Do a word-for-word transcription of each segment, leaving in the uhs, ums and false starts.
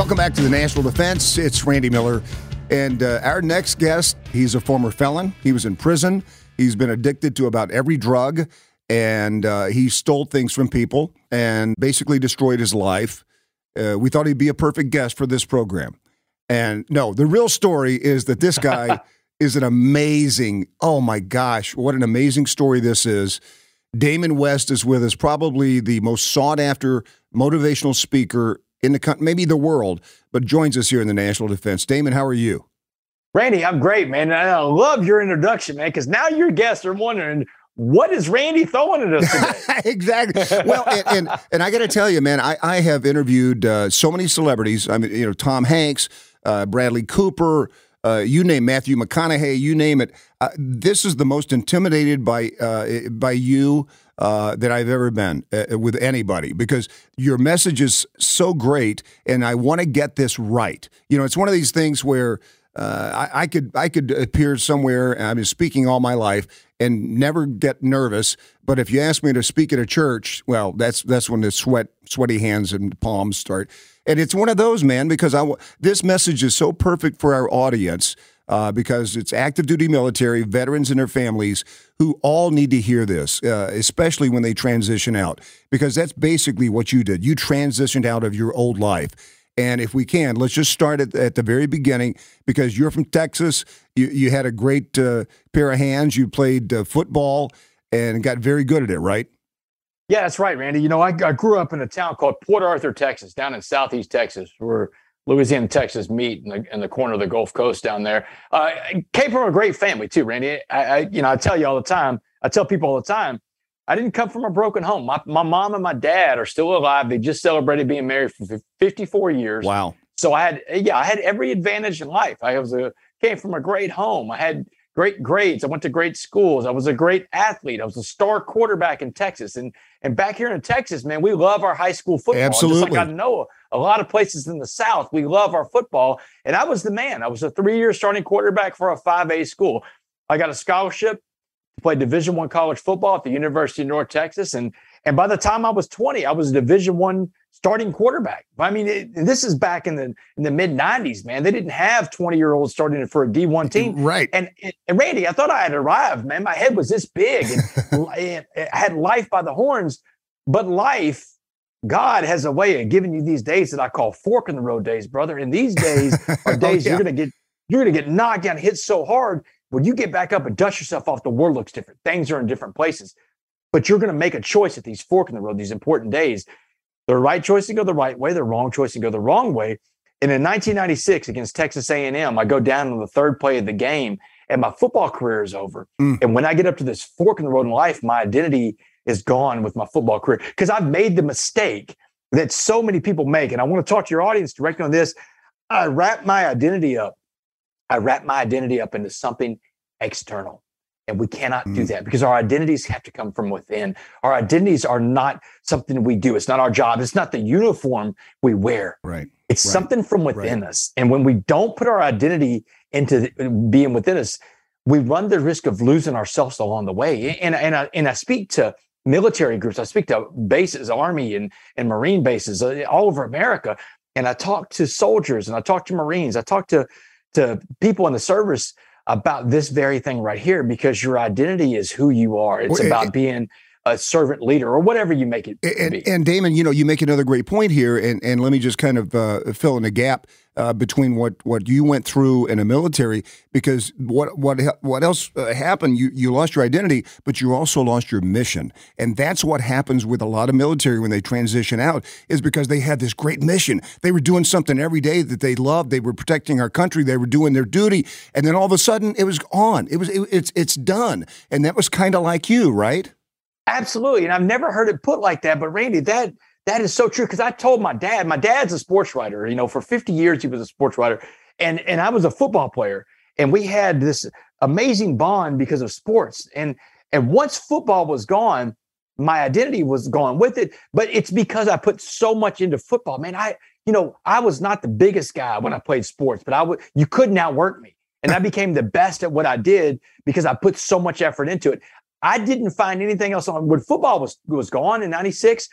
Welcome back to the National Defense. It's Randy Miller. And uh, our next guest, he's a former felon. He was in prison. He's been addicted to about every drug. And uh, he stole things from people and basically destroyed his life. Uh, we thought he'd be a perfect guest for this program. And no, the real story is that this guy is an amazing, oh my gosh, what an amazing story this is. Damon West is with us, probably the most sought-after motivational speaker in the country, maybe the world, but joins us here in the National Defense. Damon, how are you? Randy, I'm great, man. And I love your introduction, man, because now your guests are wondering, what is Randy throwing at us today? Exactly. Well, and, and, and I got to tell you, man, I, I have interviewed uh, so many celebrities. I mean, you know, Tom Hanks, uh, Bradley Cooper, uh, you name Matthew McConaughey, you name it. Uh, this is the most intimidated by uh, by you uh, that I've ever been uh, with anybody, because your message is so great, and I want to get this right. You know, it's one of these things where uh, I, I could I could appear somewhere, and I've been speaking all my life, and never get nervous. But if you ask me to speak at a church, well, that's that's when the sweat, sweaty hands and palms start. And it's one of those, man, because I, this message is so perfect for our audience uh, because it's active duty military, veterans and their families who all need to hear this, uh, especially when they transition out, because that's basically what you did. You transitioned out of your old life. And if we can, let's just start at, at the very beginning, because you're from Texas. You, you had a great uh, pair of hands. You played uh, football and got very good at it, right? Yeah, that's right, Randy. You know, I, I grew up in a town called Port Arthur, Texas, down in southeast Texas, where Louisiana and Texas meet in the, in the corner of the Gulf Coast down there. Uh, I came from a great family, too, Randy. I, I, you know, I tell you all the time, I tell people all the time, I didn't come from a broken home. My, my mom and my dad are still alive. They just celebrated being married for fifty-four years. Wow. So I had, yeah, I had every advantage in life. I was a, came from a great home. I had great grades. I went to great schools. I was a great athlete. I was a star quarterback in Texas. And and back here in Texas, man, we love our high school football. Absolutely. Just like I know a lot of places in the South, we love our football. And I was the man. I was a three-year starting quarterback for a five A school. I got a scholarship to play Division One college football at the University of North Texas. And and by the time I was twenty, I was a Division One starting quarterback. I mean, it, this is back in the in the mid nineties, man. They didn't have twenty-year-olds starting for a D one team. Right. And, and Randy, I thought I had arrived, man. My head was this big, and I had life by the horns. But life, God has a way of giving you these days that I call fork in the road days, brother. And these days are days oh, yeah. you're gonna get you're gonna get knocked down, hit so hard. When you get back up and dust yourself off, the world looks different. Things are in different places. But you're going to make a choice at these fork in the road, these important days. The right choice to go the right way, the wrong choice to go the wrong way. And in nineteen ninety-six against Texas A and M, I go down on the third play of the game, and my football career is over. Mm. And when I get up to this fork in the road in life, my identity is gone with my football career, because I've made the mistake that so many people make. And I want to talk to your audience directly on this. I wrap my identity up. I wrap my identity up into something external. And we cannot mm. do that, because our identities have to come from within. Our identities are not something we do. It's not our job. It's not the uniform we wear. Right. It's right. something from within right. us. And when we don't put our identity into the, being within us, we run the risk of losing ourselves along the way. And, and, I, and I speak to military groups. I speak to bases, Army and, and Marine bases all over America. And I talk to soldiers, and I talk to Marines. I talk to, to people in the service about this very thing right here, because your identity is who you are. It's well, about it, being a servant leader, or whatever you make it and, be. And Damon, you know, you make another great point here, and, and let me just kind of uh, fill in the gap uh, between what, what you went through in the military, because what what what else uh, happened? You you lost your identity, but you also lost your mission, and that's what happens with a lot of military when they transition out, is because they had this great mission. They were doing something every day that they loved. They were protecting our country. They were doing their duty, and then all of a sudden it was on. It was it, it's it's done, and that was kind of like you, right? Absolutely. And I've never heard it put like that. But Randy, that that is so true, because I told my dad, my dad's a sports writer. You know, for fifty years, he was a sports writer. And, and I was a football player. And we had this amazing bond because of sports. And, and once football was gone, my identity was gone with it. But it's because I put so much into football. Man, I, you know, I was not the biggest guy when I played sports, but I would, you couldn't outwork me. And I became the best at what I did because I put so much effort into it. I didn't find anything else on when football was, was gone in ninety-six.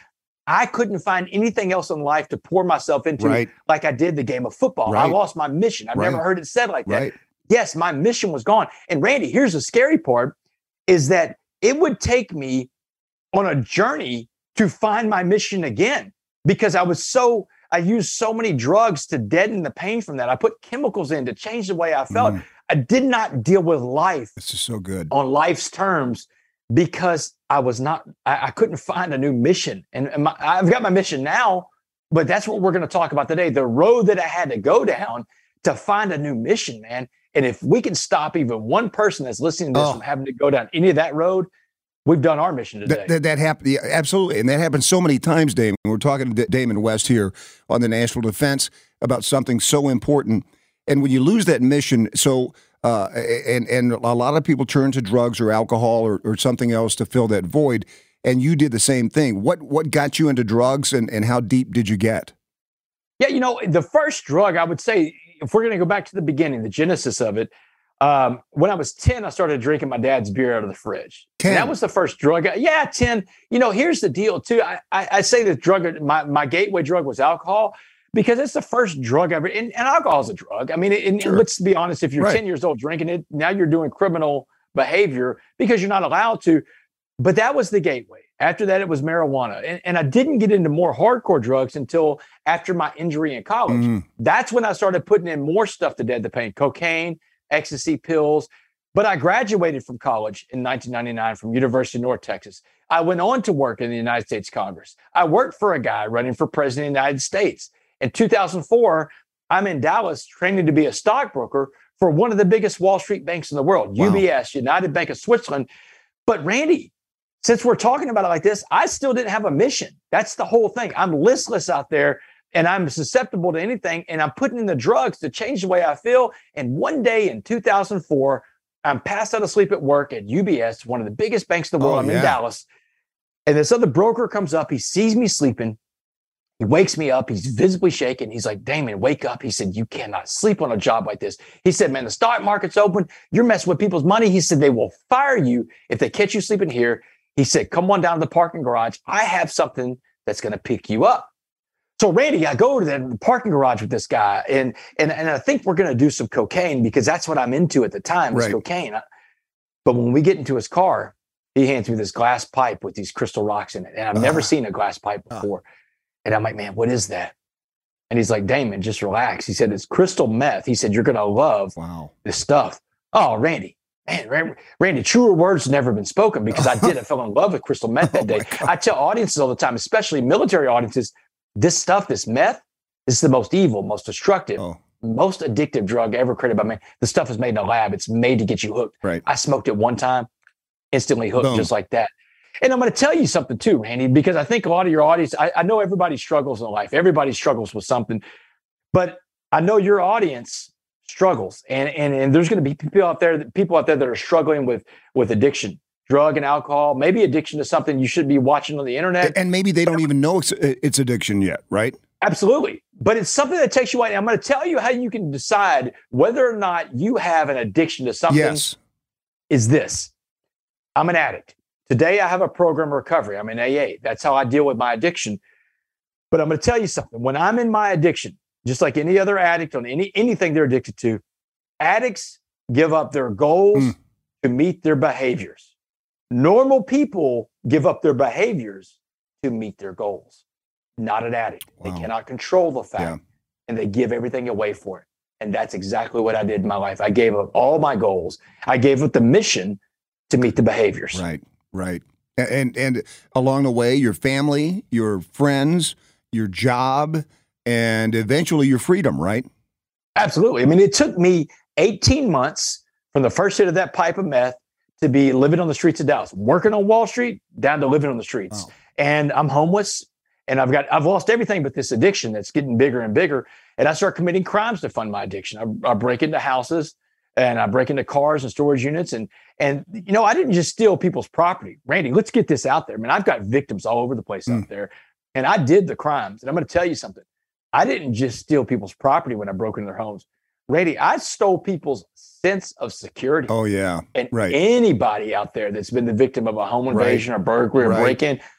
I couldn't find anything else in life to pour myself into Right. like I did the game of football. I Right. lost my mission. I've Right. never heard it said like that. Right. Yes, my mission was gone. And Randy, here's the scary part is that it would take me on a journey to find my mission again because I was so, I used so many drugs to deaden the pain from that. I put chemicals in to change the way I felt. Mm. I did not deal with life This is so good. on life's terms because I was not, I, I couldn't find a new mission. And, and my, I've got my mission now, but that's what we're going to talk about today. The road that I had to go down to find a new mission, man. And if we can stop even one person that's listening to this Oh. from having to go down any of that road, we've done our mission today. That, that, that happened, yeah, absolutely. And that happens so many times, Damon. We're talking to Damon West here on the National Defense about something so important. And when you lose that mission, so uh, and and a lot of people turn to drugs or alcohol or, or something else to fill that void. And you did the same thing. What what got you into drugs, and, and how deep did you get? Yeah, you know, the first drug, I would say, if we're going to go back to the beginning, the genesis of it, um, when I was ten, I started drinking my dad's beer out of the fridge. ten? And that was the first drug. Yeah, ten. You know, here's the deal, too. I, I, I say the drug, my, my gateway drug was alcohol because it's the first drug ever. And, and alcohol is a drug. I mean, and, Sure. and let's be honest, if you're Right. ten years old drinking it, now you're doing criminal behavior because you're not allowed to. But that was the gateway. After that, it was marijuana. And, and I didn't get into more hardcore drugs until after my injury in college. Mhm. That's when I started putting in more stuff to dead the pain, cocaine, ecstasy pills. But I graduated from college in nineteen ninety-nine from University of North Texas. I went on to work in the United States Congress. I worked for a guy running for president of the United States. In two thousand four, I'm in Dallas training to be a stockbroker for one of the biggest Wall Street banks in the world, Wow. U B S, United Bank of Switzerland. But Randy, since we're talking about it like this, I still didn't have a mission. That's the whole thing. I'm listless out there and I'm susceptible to anything. And I'm putting in the drugs to change the way I feel. And one day in two thousand four, I'm passed out of sleep at work at U B S, one of the biggest banks in the world. Oh, I'm yeah. in Dallas. And this other broker comes up. He sees me sleeping. He wakes me up. He's visibly shaking. He's like, Damon, wake up. He said, you cannot sleep on a job like this. He said, man, the stock market's open. You're messing with people's money. He said, they will fire you if they catch you sleeping here. He said, come on down to the parking garage. I have something that's going to pick you up. So Randy, I go to the parking garage with this guy, and and, and I think we're going to do some cocaine because that's what I'm into at the time, is Right. cocaine. But when we get into his car, he hands me this glass pipe with these crystal rocks in it. And I've never Ah. seen a glass pipe Ah. before. And I'm like, man, what is that? And he's like, Damon, just relax. He said, it's crystal meth. He said, you're going to love Wow. this stuff. Oh, Randy, man, Randy, Randy, truer words have never been spoken because I did. I fell in love with crystal meth that Oh, my day. God. I tell audiences all the time, especially military audiences, this stuff, this meth, this is the most evil, most destructive, Oh, most addictive drug ever created by man. The stuff is made in a lab. It's made to get you hooked. right. I smoked it one time, instantly hooked Boom. just like that. And I'm going to tell you something too, Randy, because I think a lot of your audience, I, I know everybody struggles in life. Everybody struggles with something, but I know your audience struggles. And, and, and there's going to be people out there, people out there that are struggling with, with addiction, drug and alcohol, maybe addiction to something you should be watching on the internet. And maybe they don't even know it's, it's addiction yet, right? Absolutely. But it's something that takes you away. I'm going to tell you how you can decide whether or not you have an addiction to something. Yes. Is this. I'm an addict. Today, I have a program of recovery. I'm in A A. That's how I deal with my addiction. But I'm going to tell you something. When I'm in my addiction, just like any other addict on any anything they're addicted to, addicts give up their goals Mm. to meet their behaviors. Normal people give up their behaviors to meet their goals. Not an addict. Wow. They cannot control the fact, Yeah. and they give everything away for it. And that's exactly what I did in my life. I gave up all my goals. I gave up the mission to meet the behaviors. Right, right. A- And and along the way, your family, your friends, your job, and eventually your freedom, right? Absolutely. I mean, it took me eighteen months from the first hit of that pipe of meth to be living on the streets of Dallas, working on Wall Street, down to living on the streets. Wow. And I'm homeless, and I've got I've lost everything but this addiction that's getting bigger and bigger. And I start committing crimes to fund my addiction. I, I break into houses, and I break into cars and storage units. And and you know, I didn't just steal people's property. Randy, let's get this out there. I mean, I've got victims all over the place Mm. out there, and I did the crimes. And I'm going to tell you something. I didn't just steal people's property when I broke into their homes. Randy, I stole people's sense of security. Oh yeah, And right. anybody out there that's been the victim of a home Right. invasion or burglary or Right. break-in,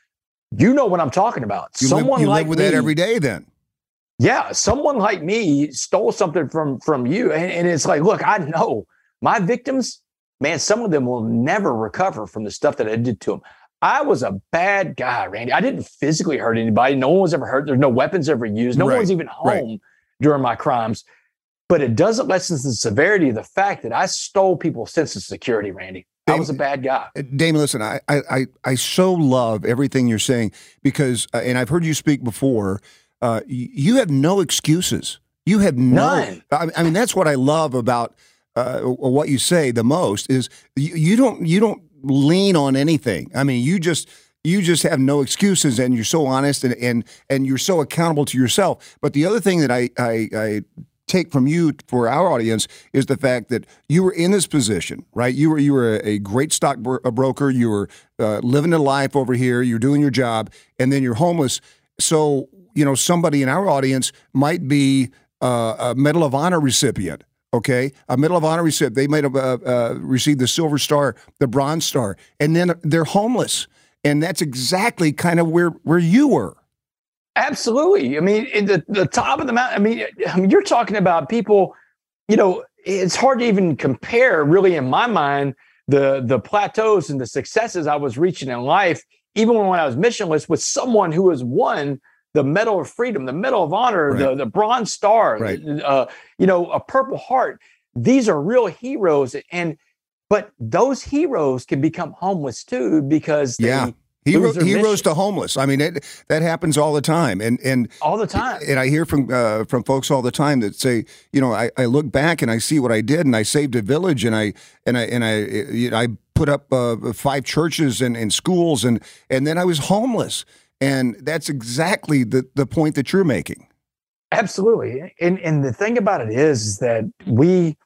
You know what I'm talking about. You someone live, you like live with me, that every day then. Yeah, someone like me stole something from from you. And, and it's like, look, I know my victims, man, some of them will never recover from the stuff that I did to them. I was a bad guy, Randy. I didn't physically hurt anybody. No one was ever hurt. There's no weapons ever used. No Right, one was even home right. during my crimes. But it doesn't lessen the severity of the fact that I stole people's sense of security, Randy. I was a bad guy. Damon, listen, I, I, I so love everything you're saying because, uh, and I've heard you speak before, uh, you have no excuses. You have no, None. I, I mean, that's what I love about uh, what you say the most is you, you don't, you don't lean on anything. I mean, you just, you just have no excuses and you're so honest and, and, and you're so accountable to yourself. But the other thing that I, I, I take from you for our audience is the fact that you were in this position, right? You were you were a, a great stock bro- a broker. You were uh, living a life over here. You're doing your job, and then you're homeless. So you know somebody in our audience might be uh, a Medal of Honor recipient. Okay, a Medal of Honor recipient. They might have uh, uh, received the Silver Star, the Bronze Star, and then they're homeless. And that's exactly kind of where where you were. Absolutely. I mean, in the, the top of the mountain, I mean, I mean, you're talking about people, you know, it's hard to even compare really in my mind, the, the plateaus and the successes I was reaching in life, even when I was missionless with someone who has won the Medal of Freedom, the Medal of Honor, Right. the, the Bronze Star, Right. uh, you know, a Purple Heart. These are real heroes. And, but those heroes can become homeless too, because they, Yeah. Hero, lose their heroes mission. to homeless. I mean, it, that happens all the time, and and all the time. And I hear from uh, from folks all the time that say, you know, I, I look back and I see what I did, and I saved a village, and I and I and I you know, I put up uh, five churches and, and schools, and and then I was homeless, and that's exactly the the point that you're making. Absolutely, and and the thing about it is, is that we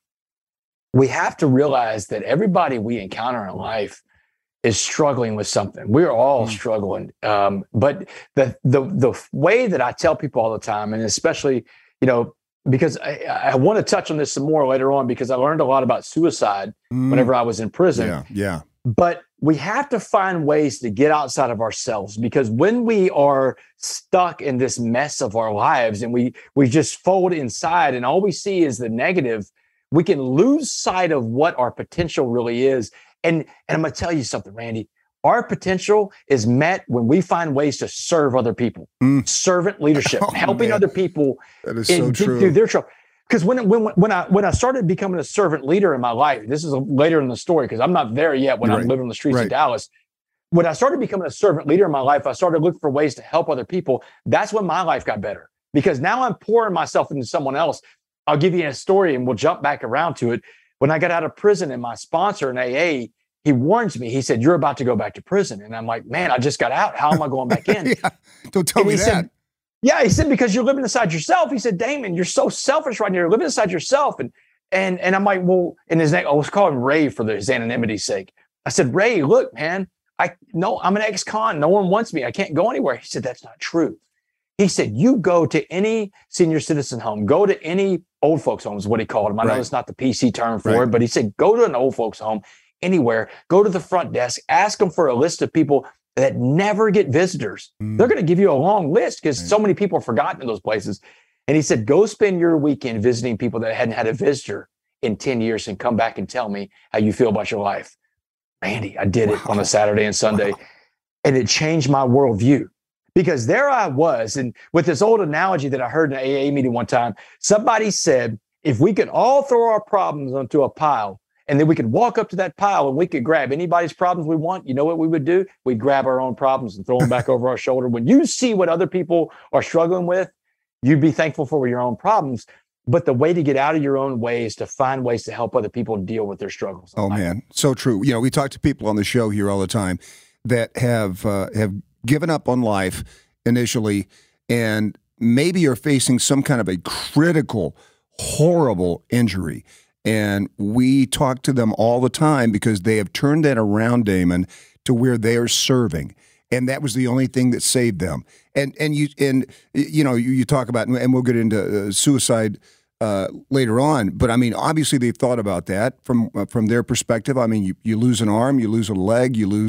we have to realize that everybody we encounter in life is struggling with something. We're all mm. struggling. Um, but the, the, the way that I tell people all the time, and especially, you know, because I, I want to touch on this some more later on, because I learned a lot about suicide mm. whenever I was in prison. Yeah. Yeah. But we have to find ways to get outside of ourselves, because when we are stuck in this mess of our lives and we, we just fold inside and all we see is the negative, we can lose sight of what our potential really is. And, and I'm going to tell you something, Randy. Our potential is met when we find ways to serve other people. Mm. Servant leadership, oh, helping man. other people that is in, so true. through their trouble. Because when, when, when, I, when I started becoming a servant leader in my life, this is later in the story, because I'm not there yet when right. I'm living on the streets right. of Dallas. When I started becoming a servant leader in my life, I started looking for ways to help other people. That's when my life got better, because now I'm pouring myself into someone else. I'll give you a story and we'll jump back around to it. When I got out of prison, and my sponsor in A A, he warns me. He said, "You're about to go back to prison." And I'm like, "Man, I just got out. How am I going back in?" yeah, don't tell and me he that. Said, yeah, he said, "Because you're living inside yourself." He said, "Damon, you're so selfish right now. You're living inside yourself." And and and I'm like, well, and his name, I was calling Ray for the, his anonymity's sake. I said, "Ray, look, man, I no, I'm an ex-con. No one wants me. I can't go anywhere." He said, "That's not true." He said, "You go to any senior citizen home, go to any old folks home," is what he called them. I right. know it's not the P C term for right. it, but he said, "Go to an old folks home anywhere, go to the front desk, ask them for a list of people that never get visitors." Mm. They're going to give you a long list, because right. so many people are forgotten in those places." And he said, "Go spend your weekend visiting people that hadn't had a visitor in ten years and come back and tell me how you feel about your life." Randy, I did wow. it on a Saturday and Sunday, wow. and it changed my worldview. Because there I was, and with this old analogy that I heard in an A A meeting one time, somebody said, if we could all throw our problems onto a pile, and then we could walk up to that pile and we could grab anybody's problems we want, you know what we would do? We'd grab our own problems and throw them back over our shoulder. When you see what other people are struggling with, you'd be thankful for your own problems. But the way to get out of your own way is to find ways to help other people deal with their struggles. Oh, man. So true. You know, we talk to people on the show here all the time that have uh, have given up on life initially, and maybe are facing some kind of a critical, horrible injury. And we talk to them all the time because they have turned that around, Damon, to where they are serving. And that was the only thing that saved them. And and you and you know you, you talk about, and we'll get into uh, suicide uh, later on. But I mean, obviously they've thought about that from uh, from their perspective. I mean, you, you lose an arm, you lose a leg, you lose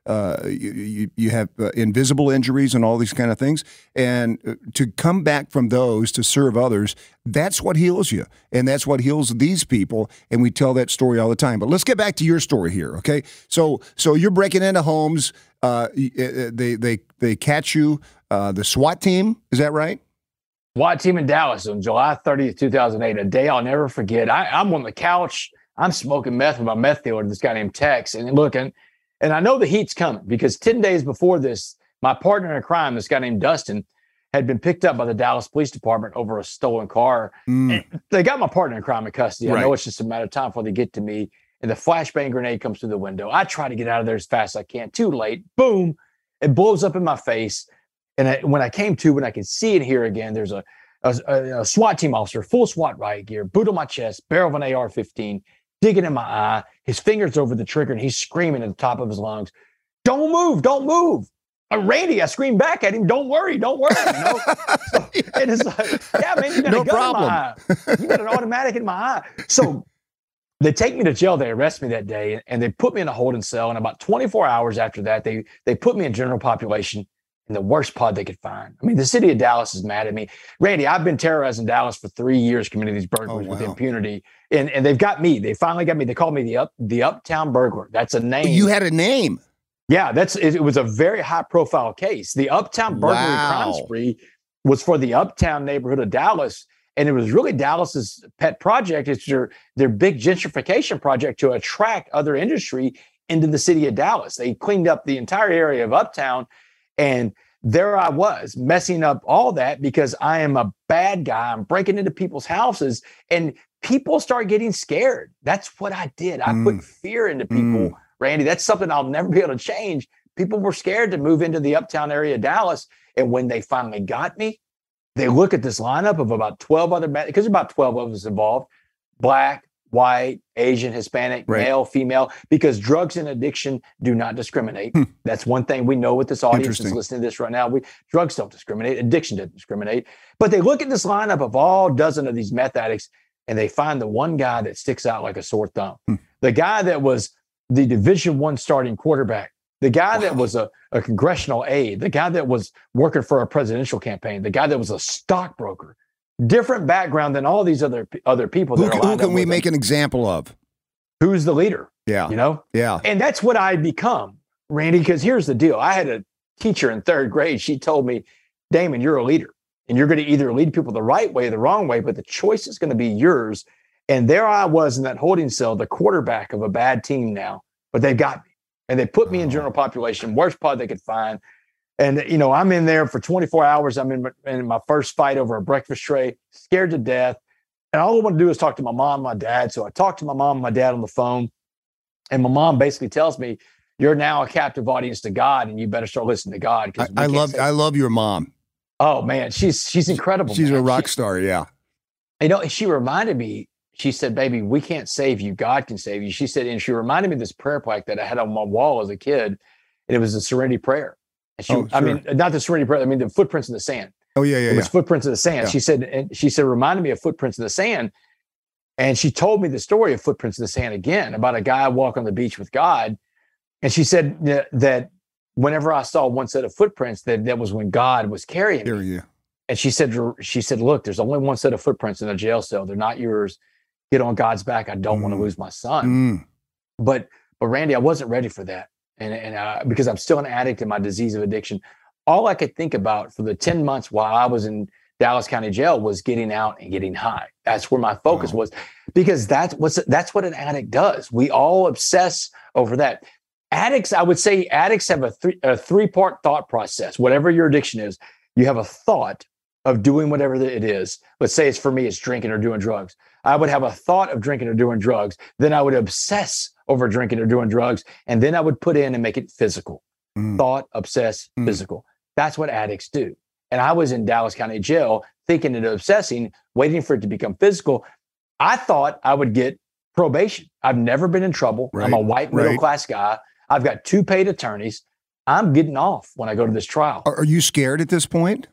Uh, you, you, you have uh, invisible injuries and all these kind of things. And uh, to come back from those to serve others, that's what heals you. And that's what heals these people. And we tell that story all the time. But let's get back to your story here, okay? So so you're breaking into homes. Uh, they, they, they catch you. Uh, the SWAT team, is that right? SWAT team in Dallas on July thirtieth, two thousand eight, a day I'll never forget. I, I'm on the couch. I'm smoking meth with my meth dealer, this guy named Tex, and looking, and I know the heat's coming because ten days before this, my partner in crime, this guy named Dustin, had been picked up by the Dallas Police Department over a stolen car. Mm. And they got my partner in crime in custody. Right. I know it's just a matter of time before they get to me, and the flashbang grenade comes through the window. I try to get out of there as fast as I can. Too late. Boom. It blows up in my face. And I, when I came to, when I could see and hear again, there's a, a, a SWAT team officer, full SWAT riot gear, boot on my chest, barrel of an A R fifteen, digging in my eye, his fingers over the trigger, and he's screaming at the top of his lungs, "Don't move, don't move." Uh, Randy, I screamed back at him, "Don't worry, don't worry." You know? So, and it's like, yeah, man, you got no a gun problem. in my eye. You got an automatic in my eye. So they take me to jail. They arrest me that day, and they put me in a holding cell. And about twenty-four hours after that, they they put me in general population in the worst pod they could find. I mean, the city of Dallas is mad at me. Randy, I've been terrorizing Dallas for three years, committing these burglaries oh, wow. with impunity. And, and they've got me. They finally got me. They called me the up the Uptown Burglar. That's a name. You had a name. Yeah, that's it, it was a very high profile case. The Uptown Burglary wow. crime spree was for the Uptown neighborhood of Dallas. And it was really Dallas's pet project. It's their, their big gentrification project to attract other industry into the city of Dallas. They cleaned up the entire area of Uptown. And there I was messing up all that because I am a bad guy. I'm breaking into people's houses and people start getting scared. That's what I did. I mm. put fear into people, mm. Randy. That's something I'll never be able to change. People were scared to move into the Uptown area of Dallas. And when they finally got me, they look at this lineup of about twelve other, because there's about twelve of us involved, black, white, Asian, Hispanic, right. male, female, because drugs and addiction do not discriminate. Hmm. That's one thing we know with this audience is listening to this right now. We drugs don't discriminate. Addiction doesn't discriminate. But they look at this lineup of all dozen of these meth addicts, and they find the one guy that sticks out like a sore thumb. Hmm. The guy that was the Division One starting quarterback, the guy wow. that was a, a congressional aide, the guy that was working for a presidential campaign, the guy that was a stockbroker. Different background than all these other other people. Who, that are who can we make them. an example of? Who's the leader? Yeah. You know? Yeah. And that's what I become, Randy, because here's the deal. I had a teacher in third grade. She told me, Damon, you're a leader. And you're going to either lead people the right way or the wrong way, but the choice is going to be yours. And there I was in that holding cell, the quarterback of a bad team now. But they got me. And they put me in general population, worst pod they could find. And, you know, I'm in there for twenty-four hours. I'm in my, in my first fight over a breakfast tray, scared to death. And all I want to do is talk to my mom and my dad. So I talked to my mom and my dad on the phone. And my mom basically tells me, you're now a captive audience to God, and you better start listening to God. I, I love I love your mom. Oh, man. She's she's incredible. She's man. a rock she, star, yeah. You know, she reminded me, she said, baby, we can't save you. God can save you. She said, and she reminded me of this prayer plaque that I had on my wall as a kid. And it was a serenity prayer. And she, oh, sure. I mean, not the serenity prayer. I mean, the footprints in the sand. Oh, yeah, yeah, It was yeah. footprints in the sand. Yeah. She said, and she said, reminded me of footprints in the sand. And she told me the story of footprints in the sand again about a guy walking on the beach with God. And she said that, that whenever I saw one set of footprints, that that was when God was carrying Here, me. yeah. And she said, she said, look, there's only one set of footprints in a jail cell. They're not yours. Get on God's back. I don't mm. want to lose my son. Mm. But, but Randy, I wasn't ready for that. And, and uh, because I'm still an addict in my disease of addiction, all I could think about for the ten months while I was in Dallas County Jail was getting out and getting high. That's where my focus wow. was, because that's what's that's what an addict does. We all obsess over that. Addicts, I would say, addicts have a three a three part thought process. Whatever your addiction is, you have a thought of doing whatever it is. Let's say it's for me, it's drinking or doing drugs. I would have a thought of drinking or doing drugs. Then I would obsess over drinking or doing drugs, and then I would put in and make it physical. Mm. Thought, obsess, mm. physical. That's what addicts do. And I was in Dallas County Jail thinking and obsessing, waiting for it to become physical. I thought I would get probation. I've never been in trouble. Right. I'm a white middle-class right. guy. I've got two paid attorneys. I'm getting off when I go to this trial. Are you scared at this point?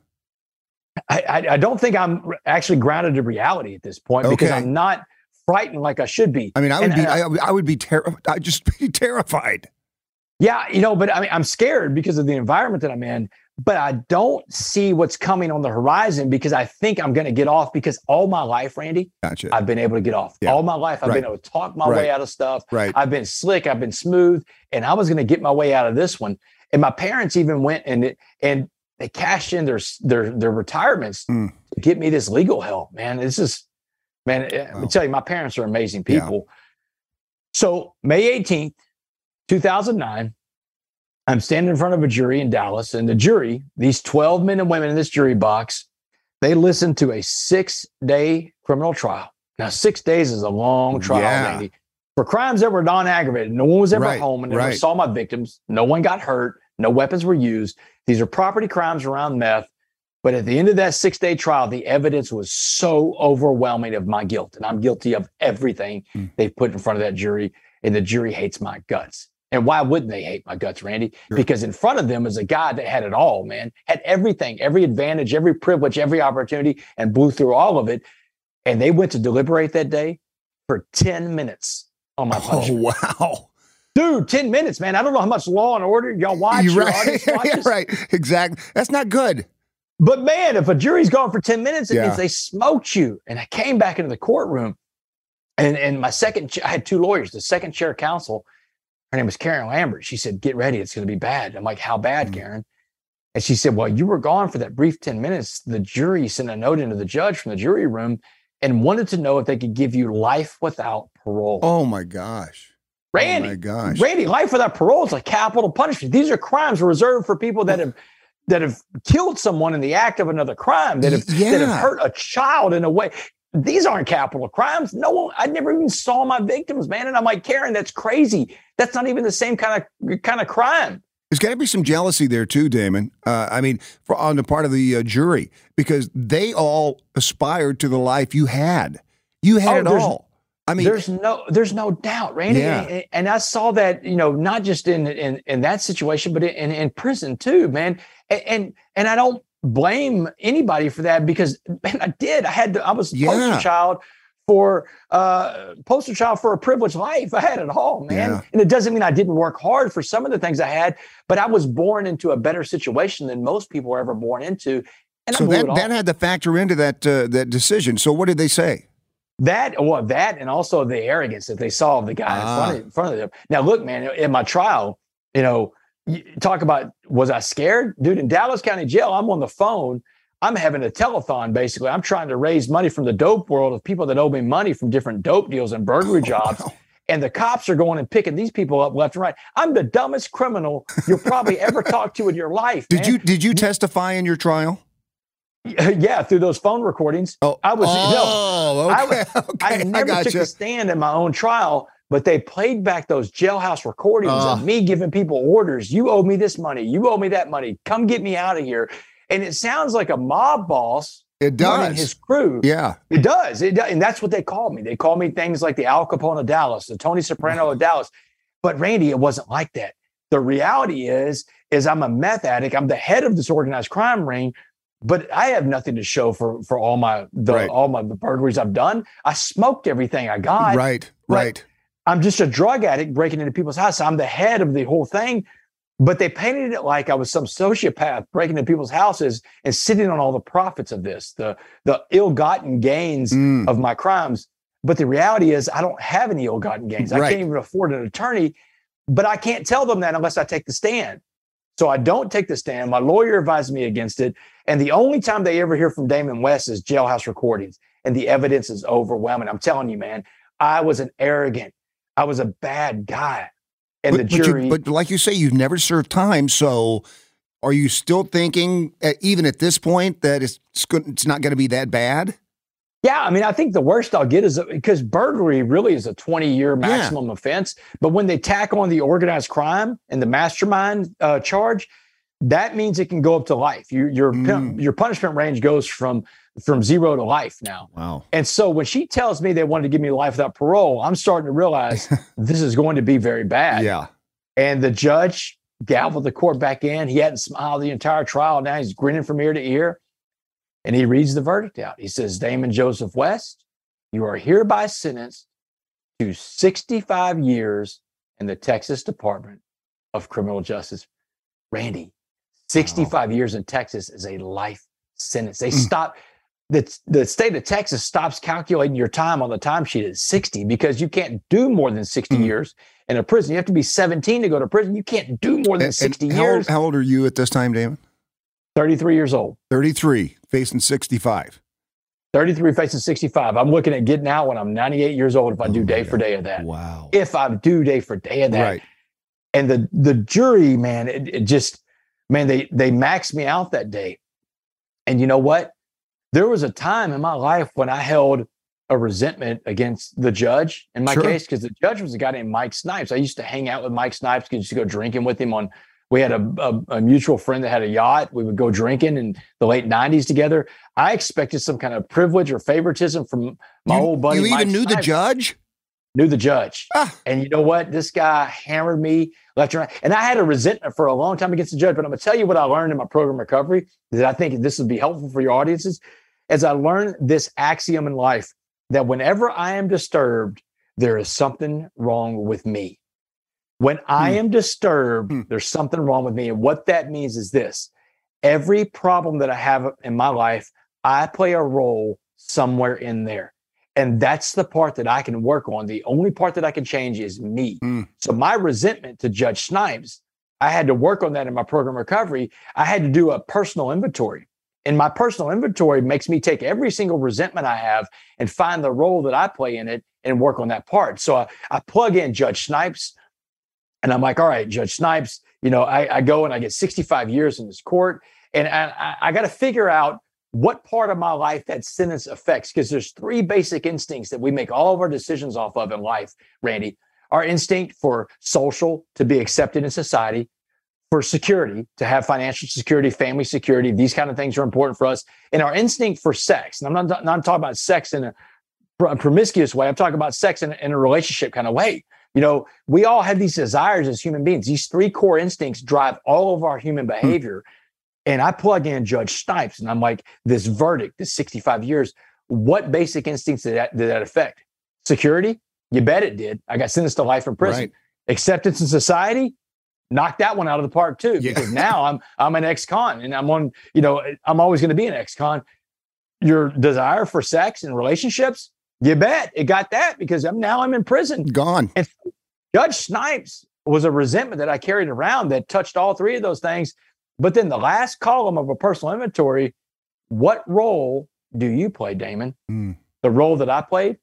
I, I, I don't think I'm actually grounded to reality at this point okay. because I'm not frightened like I should be. I mean, I would and, be. uh, I, I would be terrified. I'd just be terrified. Yeah, you know, but I mean, I'm scared because of the environment that I'm in, but I don't see what's coming on the horizon because I think I'm going to get off because all my life, Randy, Gotcha. I've been able to get off. Yeah. All my life, I've Right. been able to talk my Right. way out of stuff. Right. I've been slick. I've been smooth. And I was going to get my way out of this one. And my parents even went and and they cashed in their their their retirements Mm. to get me this legal help, man. This is, man, Wow. I tell you, my parents are amazing people. Yeah. So May eighteenth, two thousand nine, I'm standing in front of a jury in Dallas, and the jury, these twelve men and women in this jury box, they listened to a six-day criminal trial. Now, six days is a long trial, Yeah. Randy, for crimes that were non-aggravated. No one was ever Right, home and never right. saw my victims. No one got hurt. No weapons were used. These are property crimes around meth. But at the end of that six-day trial, the evidence was so overwhelming of my guilt, and I'm guilty of everything Mm. they put in front of that jury, and the jury hates my guts. And why wouldn't they hate my guts, Randy? Sure. Because in front of them is a guy that had it all, man, had everything, every advantage, every privilege, every opportunity, and blew through all of it. And they went to deliberate that day for ten minutes on my Oh, punishment. wow. Dude, ten minutes, man. I don't know how much Law and Order y'all watch. You're your right. audience Yeah, watches. right. Exactly. That's not good. But man, if a jury's gone for ten minutes, it Yeah. means they smoked you. And I came back into the courtroom, and, and my second, ch- I had two lawyers. The second chair counsel, her name was Karen Lambert. She said, "Get ready. It's going to be bad." I'm like, "How bad, Mm. Karen?" And she said, "Well, you were gone for that brief ten minutes. The jury sent a note into the judge from the jury room and wanted to know if they could give you life without parole." Oh, my gosh. Randy, Oh, my gosh. Randy, life without parole is a capital punishment. These are crimes reserved for people that have that have killed someone in the act of another crime, that have Yeah. that have hurt a child in a way. These aren't capital crimes. No one, I never even saw my victims, man. And I'm like, Karen, that's crazy. That's not even the same kind of kind of crime. There's got to be some jealousy there too, Damon. Uh, I mean, for, on the part of the uh, jury, because they all aspired to the life you had. You had Oh, it there's- all. I mean, there's no, there's no doubt, Randy. Yeah. And, and I saw that, you know, not just in in, in that situation, but in, in prison too, man. And, and and I don't blame anybody for that because, man, I did. I had to. I was a Yeah. poster child for uh poster child for a privileged life. I had it all, man. Yeah. And it doesn't mean I didn't work hard for some of the things I had, but I was born into a better situation than most people were ever born into. And I so blew that it all. that had to factor into that uh, that decision. So what did they say? That, well, that, and also the arrogance that they saw of the guy Ah. in front of, in front of them. Now, look, man, in my trial, you know, you talk about, was I scared? Dude, in Dallas County Jail, I'm on the phone. I'm having a telethon, basically. I'm trying to raise money from the dope world of people that owe me money from different dope deals and burglary jobs. Wow. And the cops are going and picking these people up left and right. I'm the dumbest criminal you'll probably ever talk to in your life. Did man. you did you testify in your trial? Yeah, through those phone recordings. Oh, I was, no, oh, I okay, was- okay, I never took gotcha. a stand in my own trial, but they played back those jailhouse recordings Uh. of me giving people orders. You owe me this money. You owe me that money. Come get me out of here. And it sounds like a mob boss It running does. his crew. Yeah. It does. It does. And that's what they called me. They called me things like the Al Capone of Dallas, the Tony Soprano of Dallas. But Randy, it wasn't like that. The reality is, is I'm a meth addict. I'm the head of this organized crime ring, but I have nothing to show for for all my the Right. all my the burglaries I've done. I smoked everything I got. Right. But Right. I'm just a drug addict breaking into people's houses. I'm the head of the whole thing. But they painted it like I was some sociopath breaking into people's houses and sitting on all the profits of this, the the ill-gotten gains Mm. of my crimes. But the reality is I don't have any ill-gotten gains. I Right. can't even afford an attorney, but I can't tell them that unless I take the stand. So I don't take the stand. My lawyer advised me against it. And the only time they ever hear from Damon West is jailhouse recordings. And the evidence is overwhelming. I'm telling you, man, I was an arrogant, I was a bad guy. And but, the but, jury. you, but like you say, you've never served time. So are you still thinking, uh, even at this point, that it's, it's, good, it's not going to be that bad? Yeah, I mean, I think the worst I'll get is because burglary really is a twenty-year maximum offense. But when they tack on the organized crime and the mastermind uh, charge, that means it can go up to life. You, your Mm. your punishment range goes from from zero to life now. Wow. And so when she tells me they wanted to give me life without parole, I'm starting to realize this is going to be very bad. Yeah. And the judge gavelled the court back in. He hadn't smiled the entire trial. Now he's grinning from ear to ear. And he reads the verdict out. He says, Damon Joseph West, you are hereby sentenced to sixty-five years in the Texas Department of criminal justice. Randy, sixty-five wow. years in Texas is a life sentence. They mm. stop, the, the state of Texas stops calculating your time on the timesheet at sixty because you can't do more than sixty mm. years in a prison. You have to be seventeen to go to prison. You can't do more than and, sixty and years. How old, how old are you at this time, Damon? thirty-three years old. thirty-three, facing sixty-five. thirty-three facing sixty-five. I'm looking at getting out when I'm ninety-eight years old if I do oh day God. for day of that. Wow. If I do day for day of that. Right. And the the jury, man, it, it just, man, they they maxed me out that day. And you know what? There was a time in my life when I held a resentment against the judge in my sure. case, because the judge was a guy named Mike Snipes. I used to hang out with Mike Snipes, because I used to go drinking with him on, we had a, a, a mutual friend that had a yacht. We would go drinking in the late nineties together. I expected some kind of privilege or favoritism from my you, old buddy. You Mike even knew Snipes. the judge? Knew the judge. Ah. And you know what? This guy hammered me left and right. And I had a resentment for a long time against the judge. But I'm going to tell you what I learned in my program recovery that I think this would be helpful for your audiences. As I learned this axiom in life, that whenever I am disturbed, there is something wrong with me. When I hmm. am disturbed, hmm. there's something wrong with me. And what that means is this: every problem that I have in my life, I play a role somewhere in there. And that's the part that I can work on. The only part that I can change is me. Mm. So my resentment to Judge Snipes, I had to work on that in my program recovery. I had to do a personal inventory. And my personal inventory makes me take every single resentment I have and find the role that I play in it and work on that part. So I, I plug in Judge Snipes, and I'm like, all right, Judge Snipes, you know, I, I go and I get sixty-five years in this court, and I, I, I got to figure out what part of my life that sentence affects, because there's three basic instincts that we make all of our decisions off of in life, Randy. Our instinct for social, to be accepted in society, for security, to have financial security, family security, these kind of things are important for us, and our instinct for sex. And I'm not, not talking about sex in a, a promiscuous way. I'm talking about sex in, in a relationship kind of way. You know, we all have these desires as human beings. These three core instincts drive all of our human behavior. Hmm. And I plug in Judge Snipes, and I'm like, this verdict, this sixty-five years, what basic instincts did that, did that affect? Security? You bet it did. I got sentenced to life in prison. Right. Acceptance in society? Knocked that one out of the park too, yeah. because now I'm I'm an ex-con, and I'm on, you know, I'm always going to be an ex-con. Your desire for sex and relationships? You bet it got that, because I'm now I'm in prison. Gone. And Judge Snipes was a resentment that I carried around that touched all three of those things. But then the last column of a personal inventory, what role do you play, Damon? Mm. The role that I played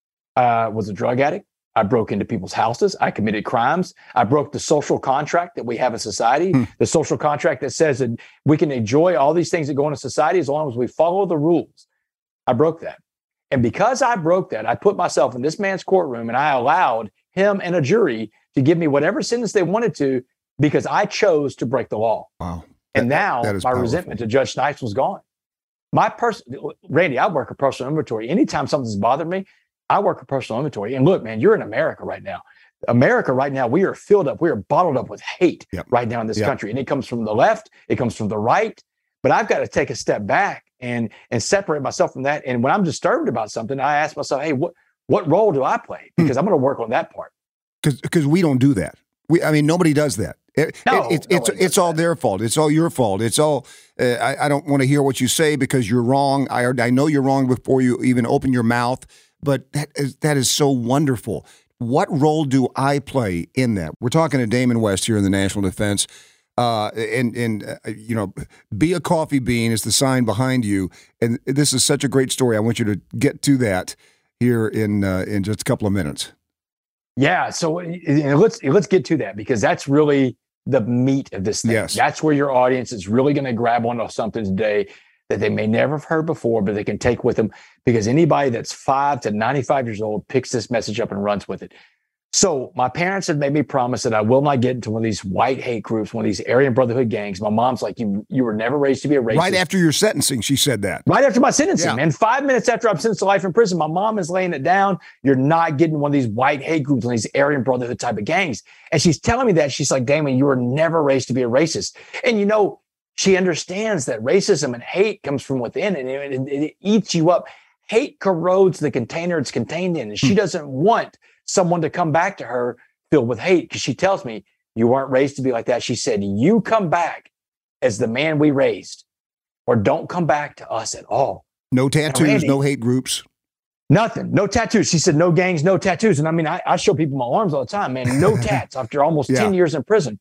uh, was a drug addict. I broke into people's houses. I committed crimes. I broke the social contract that we have in society, mm. the social contract that says that we can enjoy all these things that go on in society as long as we follow the rules. I broke that. And because I broke that, I put myself in this man's courtroom, and I allowed him and a jury to give me whatever sentence they wanted to, because I chose to break the law. Wow. And that, now that my powerful. resentment to Judge Snipes was gone. My person, Randy, I work a personal inventory. Anytime something's bothered me, I work a personal inventory. And look, man, you're in America right now. America right now, we are filled up. We are bottled up with hate yep. right now in this yep. country. And it comes from the left. It comes from the right. But I've got to take a step back and, and separate myself from that. And when I'm disturbed about something, I ask myself, hey, what, what role do I play? Because hmm. I'm going to work on that part. Because we don't do that. We, I mean, nobody does that. It, no, it, it, it's it's all their fault. It's all your fault. It's all. Uh, I, I don't want to hear what you say because you're wrong. I I know you're wrong before you even open your mouth. But that is that is so wonderful. What role do I play in that? We're talking to Damon West here in the National Defense, uh, and and uh, you know, be a coffee bean is the sign behind you. And this is such a great story. I want you to get to that here in uh, in just a couple of minutes. Yeah. So let's let's get to that, because that's really the meat of this thing. Yes. That's where your audience is really going to grab onto something today that they may never have heard before, but they can take with them, because anybody that's five to ninety-five years old picks this message up and runs with it. So my parents had made me promise that I will not get into one of these white hate groups, one of these Aryan Brotherhood gangs. My mom's like, you you were never raised to be a racist. Right after your sentencing, she said that. Right after my sentencing, yeah. man. Five minutes after I'm sentenced to life in prison, my mom is laying it down. You're not getting one of these white hate groups, one of these Aryan Brotherhood type of gangs. And she's telling me that. She's like, Damon, you were never raised to be a racist. And you know, she understands that racism and hate comes from within, and it, it, it eats you up. Hate corrodes the container it's contained in. And she doesn't want someone to come back to her filled with hate, because she tells me, You weren't raised to be like that. She said, you come back as the man we raised, or don't come back to us at all. No tattoos, Randy, no hate groups. Nothing. No tattoos. She said, no gangs, no tattoos. And I mean, I, I show people my arms all the time, man. No tats after almost yeah. ten years in prison.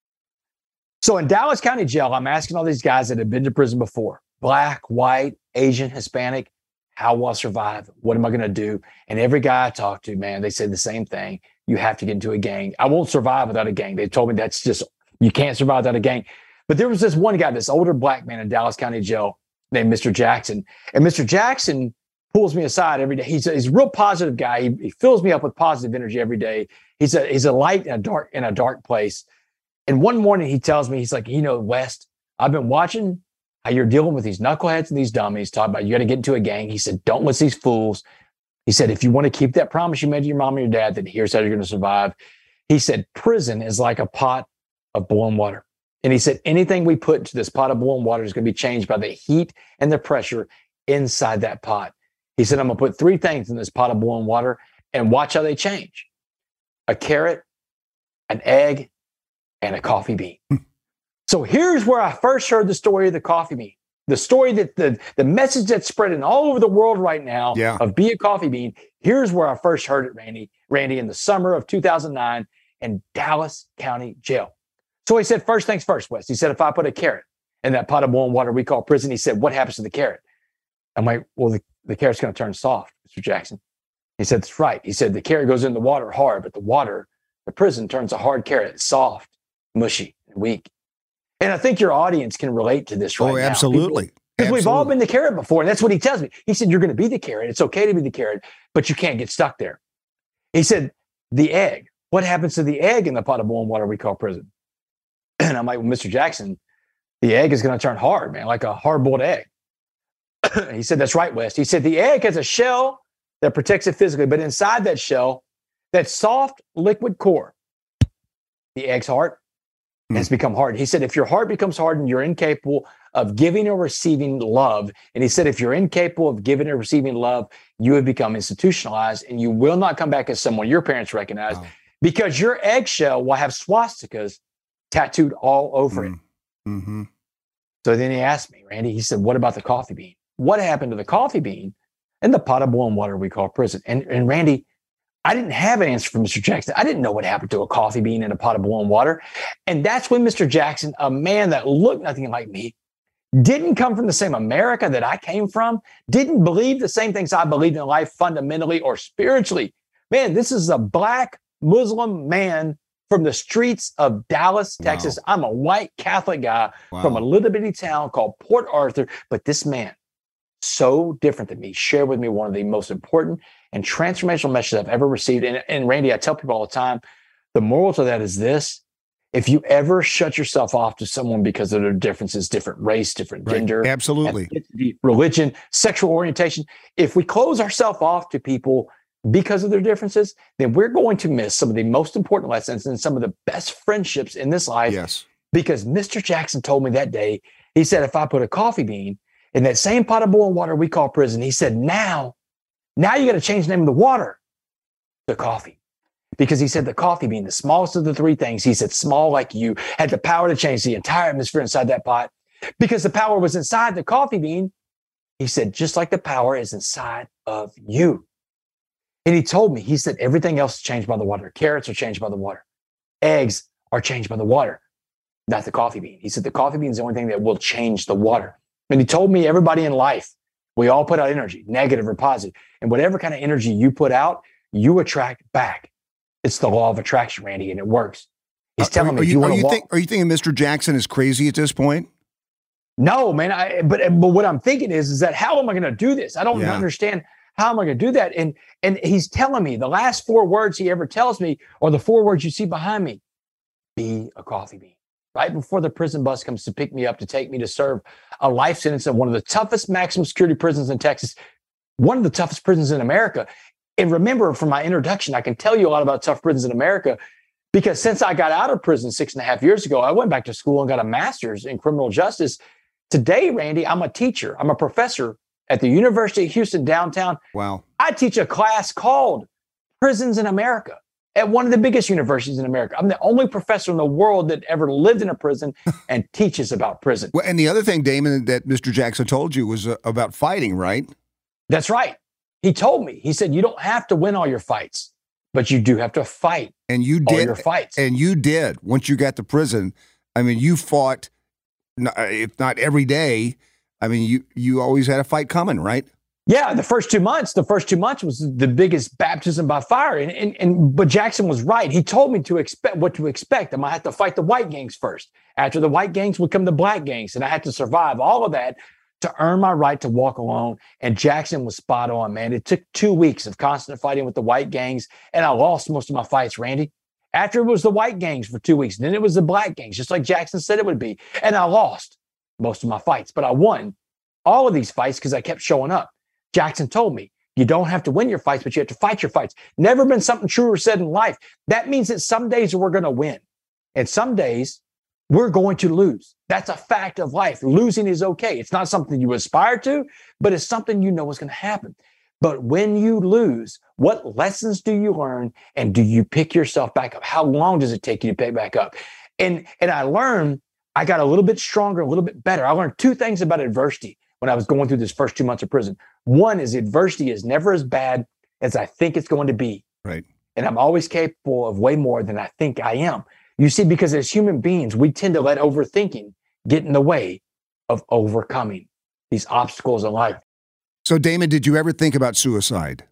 So in Dallas County Jail, I'm asking all these guys that have been to prison before, black, white, Asian, Hispanic, how will I survive? What am I going to do? And every guy I talk to, man, they say the same thing. You have to get into a gang. I won't survive without a gang. They told me that's just, you can't survive without a gang. But there was this one guy, this older black man in Dallas County Jail named Mister Jackson. And Mister Jackson pulls me aside every day. He's a, he's a real positive guy. He, he fills me up with positive energy every day. He's a, he's a light in a dark, in a dark place. And one morning he tells me, he's like, you know, West, I've been watching how you're dealing with these knuckleheads and these dummies, talking about you got to get into a gang. He said, don't listen to these fools. He said, if you want to keep that promise you made to your mom and your dad, then here's how you're going to survive. He said, prison is like a pot of boiling water. And he said, anything we put into this pot of boiling water is going to be changed by the heat and the pressure inside that pot. He said, I'm going to put three things in this pot of boiling water and watch how they change. A carrot, an egg, and a coffee bean. So here's where I first heard the story of the coffee bean. The story that the, the message that's spreading all over the world right now yeah. of be a coffee bean. Here's where I first heard it, Randy, Randy, in the summer of two thousand nine in Dallas County Jail. So he said, first things first, Wes. He said, if I put a carrot in that pot of boiling water we call prison, he said, what happens to the carrot? I'm like, well, the, the carrot's going to turn soft, Mister Jackson. He said, that's right. He said, the carrot goes in the water hard, but the water, the prison turns a hard carrot, soft, mushy, and weak. And I think your audience can relate to this right now. Oh, absolutely. Because we've all been the carrot before. And that's what he tells me. He said, you're going to be the carrot. It's okay to be the carrot, but you can't get stuck there. He said, the egg. What happens to the egg in the pot of boiling water we call prison? And I'm like, well, Mister Jackson, the egg is going to turn hard, man, like a hard-boiled egg. He said, that's right, West. He said, the egg has a shell that protects it physically, but inside that shell, that soft liquid core, the egg's heart, has become hard. He said, if your heart becomes hardened, you're incapable of giving or receiving love. And he said, if you're incapable of giving or receiving love, you have become institutionalized and you will not come back as someone your parents recognize wow. because your eggshell will have swastikas tattooed all over mm. it. Mm-hmm. So then he asked me, Randy, he said, what about the coffee bean? What happened to the coffee bean in the pot of boiling water we call prison? And, and Randy, I didn't have an answer from Mister Jackson. I didn't know what happened to a coffee bean in a pot of boiling water. And that's when Mister Jackson, a man that looked nothing like me, didn't come from the same America that I came from, didn't believe the same things I believed in life fundamentally or spiritually. Man, this is a black Muslim man from the streets of Dallas, Texas. Wow. I'm a white Catholic guy wow. from a little bitty town called Port Arthur. But this man, so different than me, shared with me one of the most important and transformational messages I've ever received. And, and Randy, I tell people all the time, the moral to that is this: if you ever shut yourself off to someone because of their differences, different race, different right. gender, absolutely, religion, sexual orientation, if we close ourselves off to people because of their differences, then we're going to miss some of the most important lessons and some of the best friendships in this life. Yes. Because Mister Jackson told me that day, he said, if I put a coffee bean in that same pot of boiling water we call prison, he said, now, now you got to change the name of the water to coffee. Because he said the coffee bean, the smallest of the three things, he said, small like you, had the power to change the entire atmosphere inside that pot. Because the power was inside the coffee bean, he said, just like the power is inside of you. And he told me, he said, everything else is changed by the water. Carrots are changed by the water. Eggs are changed by the water, not the coffee bean. He said the coffee bean is the only thing that will change the water. And he told me everybody in life, we all put out energy, negative or positive. And whatever kind of energy you put out, you attract back. It's the law of attraction, Randy, and it works. He's telling are, me, are you, you are want you to think, Are you thinking Mister Jackson is crazy at this point? No, man. I, but but what I'm thinking is, is that how am I going to do this? I don't yeah. understand how am I going to do that. And and he's telling me the last four words he ever tells me are the four words you see behind me: be a coffee bean. Right before the prison bus comes to pick me up to take me to serve a life sentence in one of the toughest maximum security prisons in Texas, one of the toughest prisons in America. And remember, from my introduction, I can tell you a lot about tough prisons in America because since I got out of prison six and a half years ago, I went back to school and got a master's in criminal justice. Today, Randy, I'm a teacher. I'm a professor at the University of Houston downtown. Wow. I teach a class called Prisons in America. at one of the biggest universities in America. I'm the only professor in the world that ever lived in a prison and teaches about prison. Well, and the other thing, Damon, that Mister Jackson told you was uh, about fighting, right? That's right. He told me, he said, you don't have to win all your fights, but you do have to fight and you all did, your fights. And you did. Once you got to prison, I mean, you fought, if not every day, I mean, you, you always had a fight coming, right? Yeah, the first two months, the first two months was the biggest baptism by fire. And, and, and but Jackson was right. He told me to expect what to expect. I might have to fight the white gangs first. After the white gangs would come the black gangs. And I had to survive all of that to earn my right to walk alone. And Jackson was spot on, man. It took two weeks of constant fighting with the white gangs. And I lost most of my fights, Randy. After it was the white gangs for two weeks, then it was the black gangs, just like Jackson said it would be. And I lost most of my fights, but I won all of these fights because I kept showing up. Jackson told me, you don't have to win your fights, but you have to fight your fights. Never been something truer said in life. That means that some days we're going to win. And some days we're going to lose. That's a fact of life. Losing is okay. It's not something you aspire to, but it's something you know is going to happen. But when you lose, what lessons do you learn? And do you pick yourself back up? How long does it take you to pick back up? And, and I learned, I got a little bit stronger, a little bit better. I learned two things about adversity when I was going through this first two months of prison. One is adversity is never as bad as I think it's going to be. Right. And I'm always capable of way more than I think I am. You see, because as human beings, we tend to let overthinking get in the way of overcoming these obstacles in life. So, Damon, did you ever think about suicide?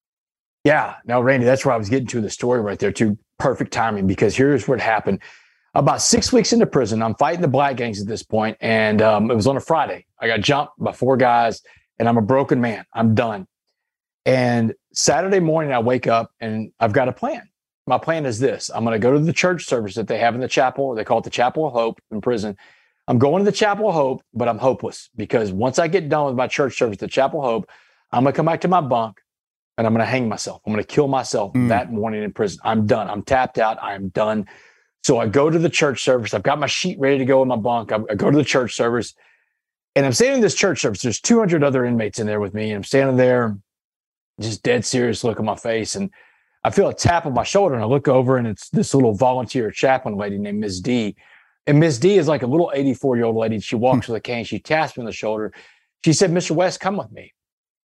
Yeah. Now, Randy, that's where I was getting to the story right there, too. Perfect timing, because here's what happened. About six weeks into prison, I'm fighting the black gangs at this point, and um, it was on a Friday. I got jumped by four guys, and I'm a broken man. I'm done. And Saturday morning, I wake up, and I've got a plan. My plan is this. I'm going to go to the church service that they have in the chapel. They call it the Chapel of Hope in prison. I'm going to the Chapel of Hope, but I'm hopeless, because once I get done with my church service, the Chapel of Hope, I'm going to come back to my bunk, and I'm going to hang myself. I'm going to kill myself mm. that morning in prison. I'm done. I'm tapped out. I'm done. So I go to the church service. I've got my sheet ready to go in my bunk. I, I go to the church service, and I'm standing in this church service. There's two hundred other inmates in there with me. And I'm standing there, just dead serious look on my face. And I feel a tap on my shoulder, and I look over, and it's this little volunteer chaplain lady named Miz D. And Miz D is like a little eighty-four-year-old lady. She walks with a cane. She taps me on the shoulder. She said, Mister West, come with me.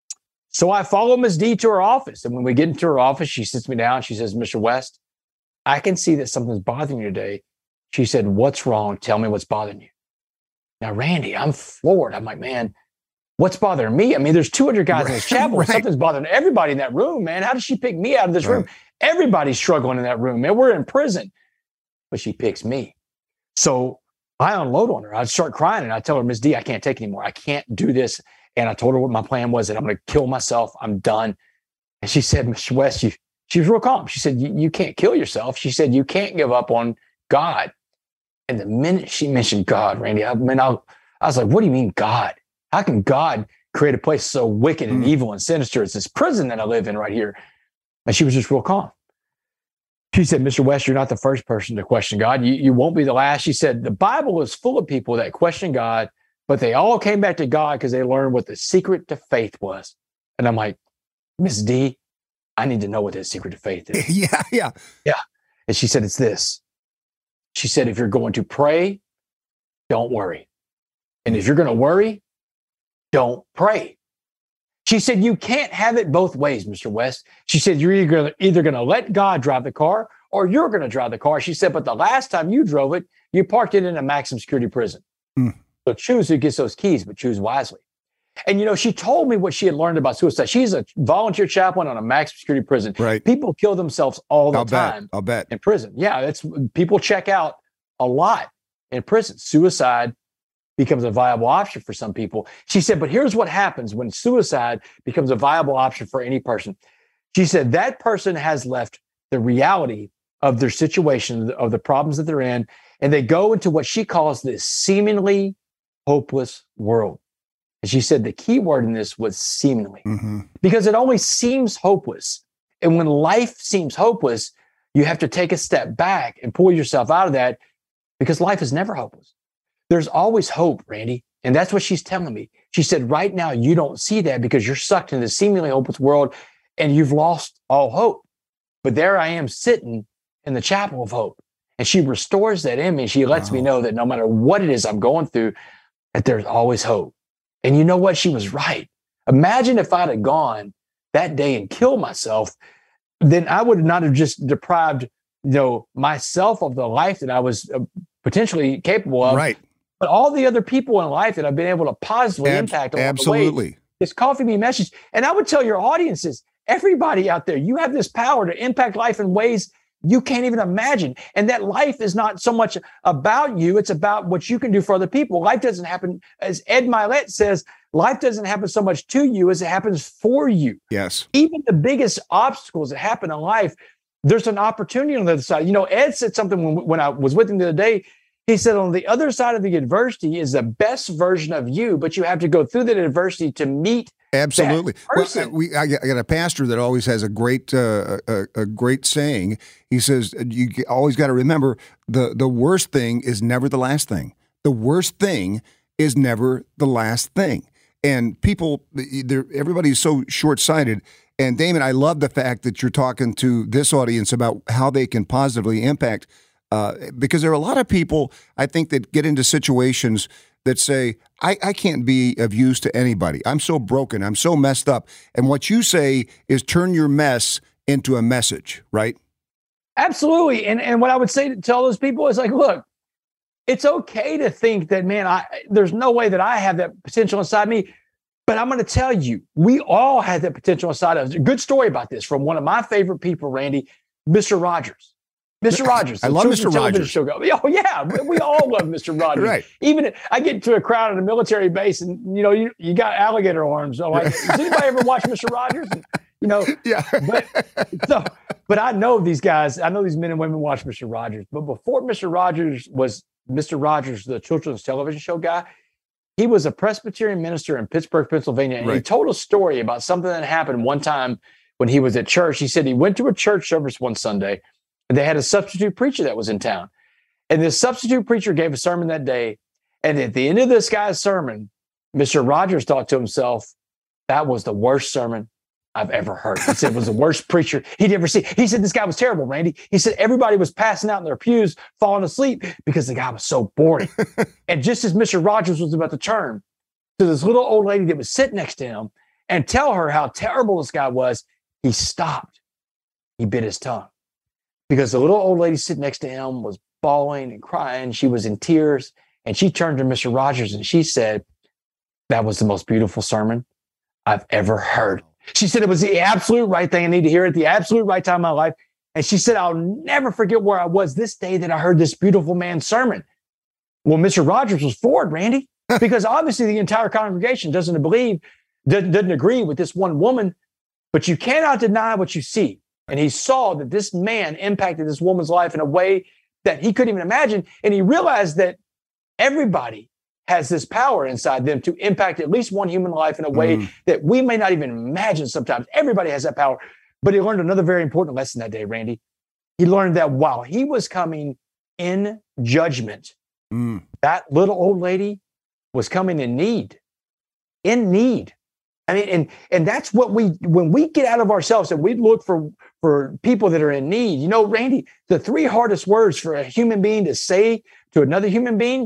So I follow Miz D to her office. And when we get into her office, she sits me down. She says, Mister West, I can see that something's bothering you today. She said, what's wrong? Tell me what's bothering you. Now, Randy, I'm floored. I'm like, man, what's bothering me? I mean, there's two hundred guys in this chapel. Right. Something's bothering everybody in that room, man. How did she pick me out of this right. room? Everybody's struggling in that room, man. We're in prison. But she picks me. So I unload on her. I start crying, and I tell her, Miz D, I can't take it anymore. I can't do this. And I told her what my plan was, that I'm going to kill myself. I'm done. And she said, Mister West, you, she was real calm. She said, you can't kill yourself. She said, you can't give up on God. And the minute she mentioned God, Randy, I mean, I, I was like, what do you mean God? How can God create a place so wicked and mm. evil and sinister? It's this prison that I live in right here. And she was just real calm. She said, Mister West, you're not the first person to question God. You, you won't be the last. She said, the Bible is full of people that question God, but they all came back to God because they learned what the secret to faith was. And I'm like, Miss D, I need to know what that secret to faith is. Yeah, yeah. Yeah. And she said, it's this. She said, if you're going to pray, don't worry. And if you're going to worry, don't pray. She said, you can't have it both ways, Mister West. She said, you're either, either going to let God drive the car or you're going to drive the car. She said, but the last time you drove it, you parked it in a maximum security prison. Mm. So choose who gets those keys, but choose wisely. And, you know, she told me what she had learned about suicide. She's a volunteer chaplain on a maximum security prison. Right. People kill themselves all the I'll time. Bet. I'll bet. In prison. Yeah, it's people check out a lot in prison. Suicide becomes a viable option for some people. She said, but here's what happens when suicide becomes a viable option for any person. She said that person has left the reality of their situation, of the problems that they're in, and they go into what she calls this seemingly hopeless world. And she said the key word in this was seemingly, mm-hmm. because it only seems hopeless. And when life seems hopeless, you have to take a step back and pull yourself out of that, because life is never hopeless. There's always hope, Randy. And that's what she's telling me. She said, right now, you don't see that because you're sucked into the seemingly hopeless world and you've lost all hope. But there I am sitting in the chapel of hope. And she restores that in me. She lets wow. me know that no matter what it is I'm going through, that there's always hope. And you know what? She was right. Imagine if I'd have gone that day and killed myself, then I would not have just deprived, you know, myself of the life that I was uh, potentially capable of. Right. But all the other people in life that I've been able to positively Ab- impact along absolutely. the way. This Coffee Me message. And I would tell your audiences, everybody out there, you have this power to impact life in ways you can't even imagine. And that life is not so much about you. It's about what you can do for other people. Life doesn't happen, as Ed Milet says, life doesn't happen so much to you as it happens for you. Yes. Even the biggest obstacles that happen in life, there's an opportunity on the other side. You know, Ed said something when, when I was with him the other day. He said, on the other side of the adversity is the best version of you, but you have to go through that adversity to meet Absolutely. that person. Well, we, I got I got a pastor that always has a great, uh, a, a great saying. He says, you always got to remember the, the worst thing is never the last thing. The worst thing is never the last thing. And people, everybody's so short-sighted. And Damon, I love the fact that you're talking to this audience about how they can positively impact, uh, because there are a lot of people, I think, that get into situations that say, I, I can't be of use to anybody. I'm so broken. I'm so messed up. And what you say is turn your mess into a message, right? Absolutely. And and what I would say to tell those people is like, look, it's okay to think that, man, I there's no way that I have that potential inside me. But I'm going to tell you, we all have that potential inside of us. A good story about this from one of my favorite people, Randy, Mister Rogers. Mister Rogers. I love Mister Rogers. Show. Oh, yeah. We all love Mister Rogers. Right. Even I get to a crowd at a military base and, you know, you, you got alligator arms. So like, does anybody ever watch Mister Rogers? And, you know, yeah. but, so, but I know these guys, I know these men and women watch Mister Rogers. But before Mister Rogers was Mister Rogers, the children's television show guy, he was a Presbyterian minister in Pittsburgh, Pennsylvania. And right. he told a story about something that happened one time when he was at church. He said he went to a church service one Sunday. They had a substitute preacher that was in town. And this substitute preacher gave a sermon that day. And at the end of this guy's sermon, Mister Rogers thought to himself, that was the worst sermon I've ever heard. He said it was the worst preacher he'd ever seen. He said this guy was terrible, Randy. He said everybody was passing out in their pews, falling asleep because the guy was so boring. And just as Mister Rogers was about to turn to this little old lady that was sitting next to him and tell her how terrible this guy was, he stopped. He bit his tongue. Because the little old lady sitting next to him was bawling and crying. She was in tears. And she turned to Mister Rogers and she said, that was the most beautiful sermon I've ever heard. She said it was the absolute right thing I need to hear at the absolute right time in my life. And she said, I'll never forget where I was this day that I heard this beautiful man's sermon. Well, Mister Rogers was floored, Randy, because obviously the entire congregation doesn't believe, doesn't, doesn't agree with this one woman, but you cannot deny what you see. And he saw that this man impacted this woman's life in a way that he couldn't even imagine. And he realized that everybody has this power inside them to impact at least one human life in a way mm. that we may not even imagine sometimes. Everybody has that power. But he learned another very important lesson that day, Randy. He learned that while he was coming in judgment, mm. that little old lady was coming in need, in need. I mean, and and that's what we, when we get out of ourselves and we look for, for people that are in need, you know, Randy, the three hardest words for a human being to say to another human being,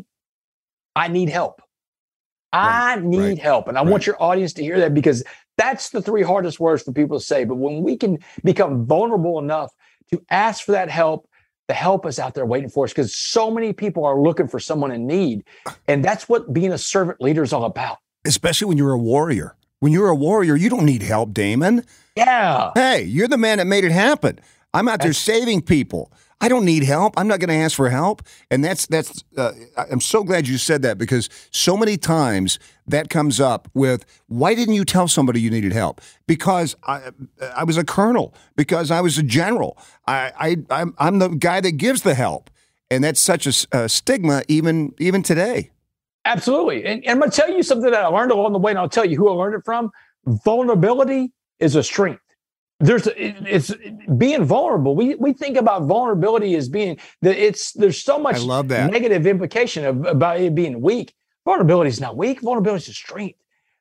I need help. I right, need right, help. And I right. want your audience to hear that, because that's the three hardest words for people to say. But when we can become vulnerable enough to ask for that help, the help is out there waiting for us, because so many people are looking for someone in need. And that's what being a servant leader is all about. Especially when you're a warrior. When you're a warrior, you don't need help, Damon. Yeah. Hey, you're the man that made it happen. I'm out there that's- saving people. I don't need help. I'm not going to ask for help. And that's, that's, uh, I'm so glad you said that, because so many times that comes up with, why didn't you tell somebody you needed help? Because I, I was a colonel, because I was a general. I, I, I'm, I'm the guy that gives the help. And that's such a, a stigma even, even today. Absolutely. And, and I'm going to tell you something that I learned along the way, and I'll tell you who I learned it from. Vulnerability is a strength. There's it's being vulnerable. We we think about vulnerability as being that it's there's so much I love that. negative implication of about it being weak. Vulnerability is not weak. Vulnerability is a strength,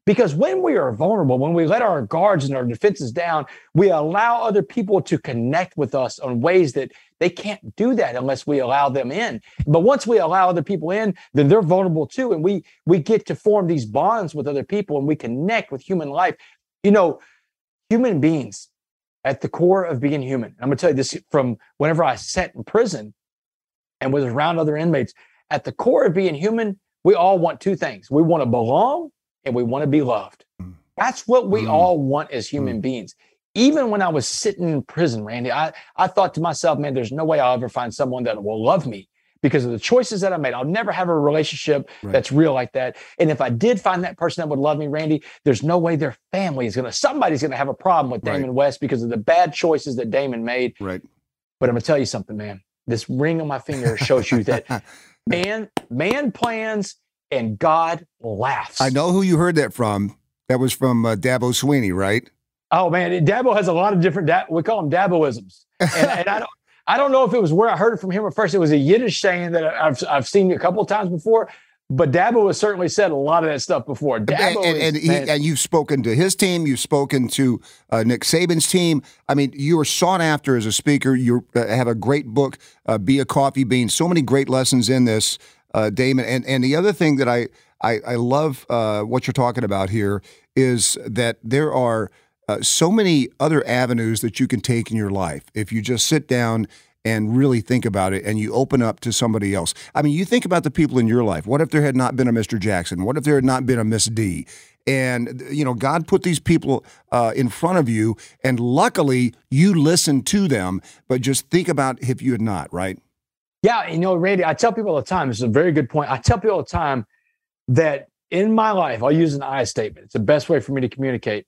Because when we are vulnerable, when we let our guards and our defenses down, we allow other people to connect with us in ways that they can't do that unless we allow them in. But once we allow other people in, then they're vulnerable too. And we we get to form these bonds with other people and we connect with human life. You know, human beings at the core of being human. I'm going to tell you this from whenever I sat in prison and was around other inmates. At the core of being human, we all want two things. We want to belong and we want to be loved. That's what we mm. all want as human mm. beings. Even when I was sitting in prison, Randy, I, I thought to myself, man, there's no way I'll ever find someone that will love me because of the choices that I made. I'll never have a relationship right. that's real like that. And if I did find that person that would love me, Randy, there's no way their family is going to, somebody's going to have a problem with Damon right. West because of the bad choices that Damon made. Right. But I'm going to tell you something, man. This ring on my finger shows you that man, man plans and God laughs. I know who you heard that from. That was from uh, Dabo Sweeney, right? Oh man, Dabo has a lot of different. Da- we call them Daboisms, and, and I don't. I don't know if it was where I heard it from him or first. It was a Yiddish saying that I've I've seen a couple of times before. But Dabo has certainly said a lot of that stuff before. Dabo and, and, is, he, and you've spoken to his team. You've spoken to uh, Nick Saban's team. I mean, you are sought after as a speaker. You uh, have a great book, uh, Be a Coffee Bean. So many great lessons in this, uh, Damon. And and the other thing that I I, I love uh, what you're talking about here is that there are uh, so many other avenues that you can take in your life if you just sit down and really think about it, and you open up to somebody else. I mean, you think about the people in your life. What if there had not been a Mister Jackson? What if there had not been a Miss D? And, you know, God put these people uh, in front of you, and luckily you listened to them, but just think about if you had not, right? Yeah, you know, Randy, I tell people all the time, this is a very good point. I tell people all the time that in my life, I'll use an I statement. It's the best way for me to communicate.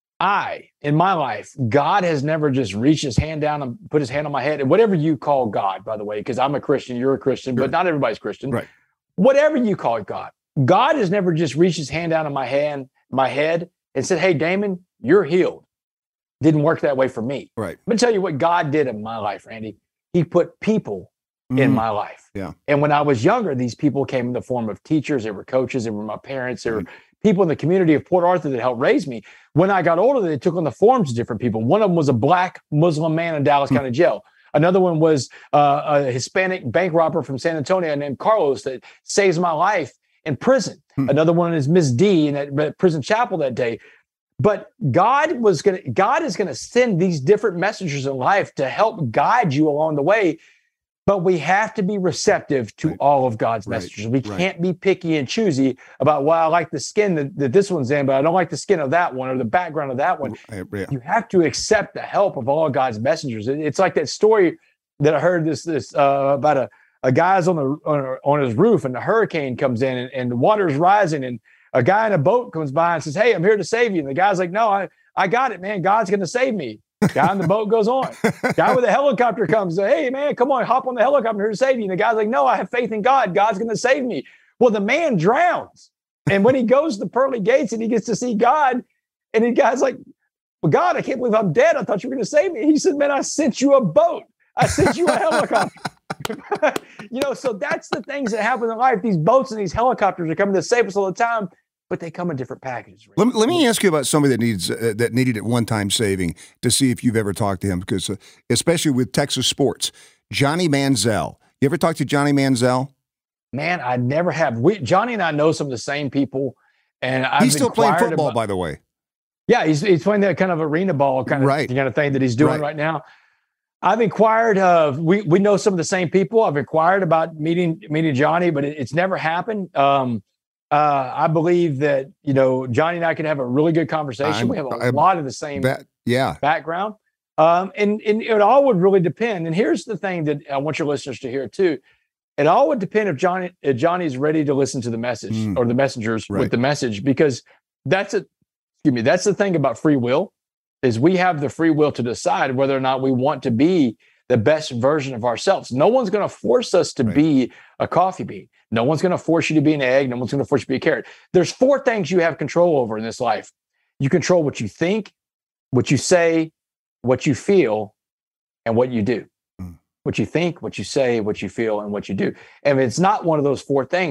I, in my life, God has never just reached his hand down and put his hand on my head. And whatever you call God, by the way, because I'm a Christian, you're a Christian, sure. but not everybody's Christian. Right. Whatever you call it, God. God has never just reached his hand down on my hand, my head and said, hey, Damon, you're healed. Didn't work that way for me. Right. Let me tell you what God did in my life, Randy. He put people mm. in my life. Yeah. And when I was younger, these people came in the form of teachers. They were coaches. They were my parents. They were right. people in the community of Port Arthur that helped raise me. When I got older, they took on the forms of different people. One of them was a black Muslim man in Dallas County Jail. Another one was uh, a Hispanic bank robber from San Antonio named Carlos that saves my life in prison. Hmm. Another one is Miss D in that prison chapel that day. But God was going to, God is going to send these different messengers in life to help guide you along the way. But we have to be receptive to right. all of God's right. messages. We right. can't be picky and choosy about, well, I like the skin that, that this one's in, but I don't like the skin of that one or the background of that one. Yeah. You have to accept the help of all God's messengers. It, it's like that story that I heard this this uh, about a, a guy's on the on, on his roof and the hurricane comes in and, and the water's rising and a guy in a boat comes by and says, hey, I'm here to save you. And the guy's like, no, I, I got it, man. God's going to save me. Guy on the boat goes on. Guy with a helicopter comes. Hey, man, come on, hop on the helicopter. I'm here to save you. And the guy's like, no, I have faith in God. God's going to save me. Well, the man drowns. And when he goes to the pearly gates and he gets to see God, and the guy's like, well, God, I can't believe I'm dead. I thought you were going to save me. He said, man, I sent you a boat. I sent you a helicopter. You know, so that's the things that happen in life. These boats and these helicopters are coming to save us all the time. But they come in different packages. Let me, let me ask you about somebody that needs uh, that needed at one time saving to see if you've ever talked to him, because uh, especially with Texas sports, Johnny Manziel. You ever talked to Johnny Manziel? Man, I never have. We, Johnny and I know some of the same people, and I've he's still playing football, about, by the way. Yeah, he's he's playing that kind of arena ball kind of right. kind of thing that he's doing right, right now. I've inquired of we we know some of the same people. I've inquired about meeting meeting Johnny, but it, it's never happened. Um, Uh, I believe that, you know, Johnny and I could have a really good conversation. I'm, we have a I'm, lot of the same that, yeah. background. Um, and, and it all would really depend. And here's the thing that I want your listeners to hear too. It all would depend if Johnny, if Johnny's ready to listen to the message mm. or the messengers right. with the message, because that's a, excuse me, that's the thing about free will is we have the free will to decide whether or not we want to be the best version of ourselves. No one's going to force us to right. be a coffee bean. No one's going to force you to be an egg. No one's going to force you to be a carrot. There's four things you have control over in this life. You control what you think, what you say, what you feel, and what you do. Mm. What you think, what you say, what you feel, and what you do. And if it's not one of those four things,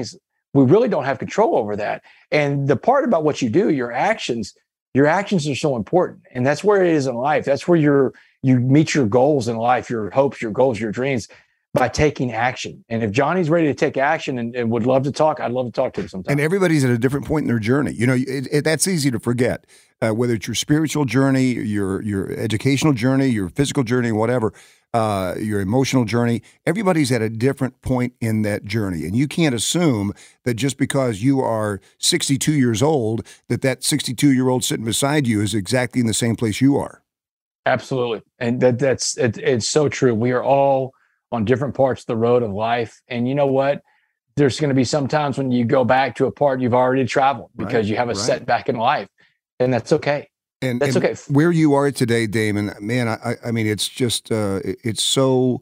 we really don't have control over that. And the part about what you do, your actions, your actions are so important. And that's where it is in life. That's where you're, you meet your goals in life, your hopes, your goals, your dreams, by taking action. And if Johnny's ready to take action and, and would love to talk, I'd love to talk to him sometime. And everybody's at a different point in their journey. You know, it, it, that's easy to forget. Uh, whether it's your spiritual journey, your your educational journey, your physical journey, whatever, uh, your emotional journey, everybody's at a different point in that journey. And you can't assume that just because you are sixty-two years old, that that sixty-two-year-old sitting beside you is exactly in the same place you are. Absolutely. And that that's it, it's so true. We are all on different parts of the road of life. And you know what? There's going to be some times when you go back to a part you've already traveled because right, you have a right. setback in life, and that's okay. And that's and okay. Where you are today, Damon, man, I, I mean, it's just, uh, it's so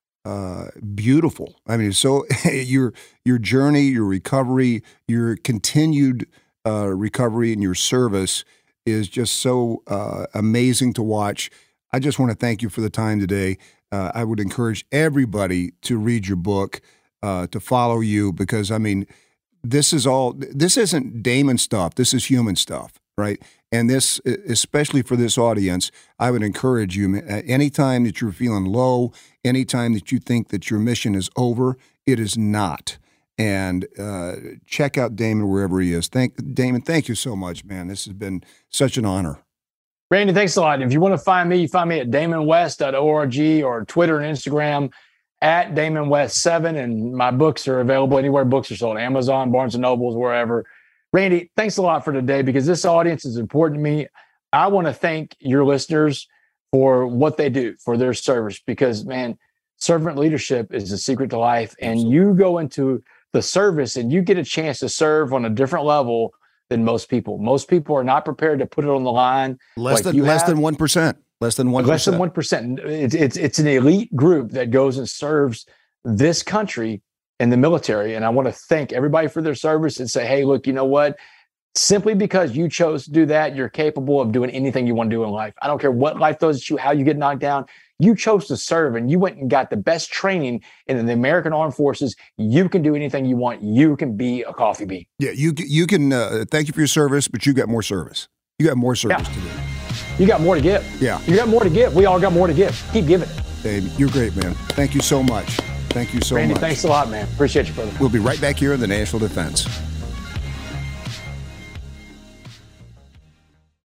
uh, beautiful. I mean, it's so your, your journey, your recovery, your continued uh, recovery and your service is just so uh, amazing to watch. I just want to thank you for the time today. Uh, I would encourage everybody to read your book, uh, to follow you, because, I mean, this is all, this isn't Damon stuff. This is human stuff, right? And this, especially for this audience, I would encourage you, anytime that you're feeling low, anytime that you think that your mission is over, it is not. And uh, check out Damon wherever he is. Thank Damon, thank you so much, man. This has been such an honor. Randy, thanks a lot. If you want to find me, you find me at damon west dot org or Twitter and Instagram at damon west seven. And my books are available anywhere books are sold, Amazon, Barnes and Nobles, wherever. Randy, thanks a lot for today, because this audience is important to me. I want to thank your listeners for what they do, for their service, because, man, servant leadership is the secret to life. And Absolutely. You go into the service and you get a chance to serve on a different level than most people. Most people are not prepared to put it on the line. Less like than less have. than one percent. Less than one. Less than one percent. It's it's it's an elite group that goes and serves this country in the military. And I want to thank everybody for their service and say, hey, look, you know what? Simply because you chose to do that, you're capable of doing anything you want to do in life. I don't care what life throws at you, how you get knocked down. You chose to serve, and you went and got the best training in the American Armed Forces. You can do anything you want. You can be a coffee bean. Yeah, you you can. Uh, thank you for your service, but you got more service. You got more service yeah. to do. You got more to give. Yeah, you got more to give. We all got more to give. Keep giving it. Hey, you're great, man. Thank you so much. Thank you so Randy, much. Thanks a lot, man. Appreciate you, brother. We'll be right back here in the National Defense.